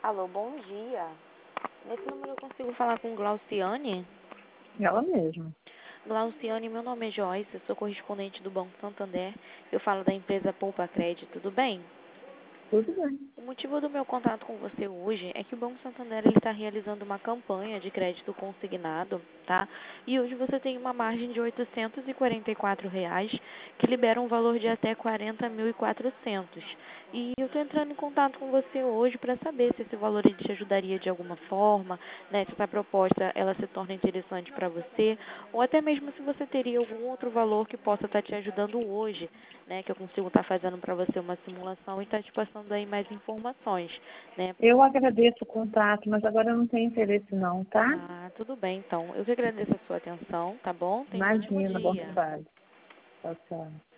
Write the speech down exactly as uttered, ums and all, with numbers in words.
Alô, bom dia. Nesse número eu consigo falar com Glauciane? Ela mesma. Glauciane, meu nome é Joyce, eu sou correspondente do Banco Santander. Eu falo da empresa Poupa Crédito, tudo bem? Tudo bem. O motivo do meu contato com você hoje é que o Banco Santander está realizando uma campanha de crédito consignado, tá? E hoje você tem uma margem de oitocentos e quarenta e quatro reais, que libera um valor de até quarenta mil e quatrocentos. E eu estou entrando em contato com você hoje para saber se esse valor ele te ajudaria de alguma forma, né? Se essa proposta ela se torna interessante para você, ou até mesmo se você teria algum outro valor que possa estar te ajudando hoje, né? Que eu consigo estar fazendo para você uma simulação e estar te passando aí mais informações, né? Eu agradeço o contato, mas agora eu não tenho interesse não, tá? Ah, tudo bem, então. Eu que agradeço a sua atenção, tá bom? Tenha um ótimo Imagina, bom dia. trabalho. Tchau, tchau.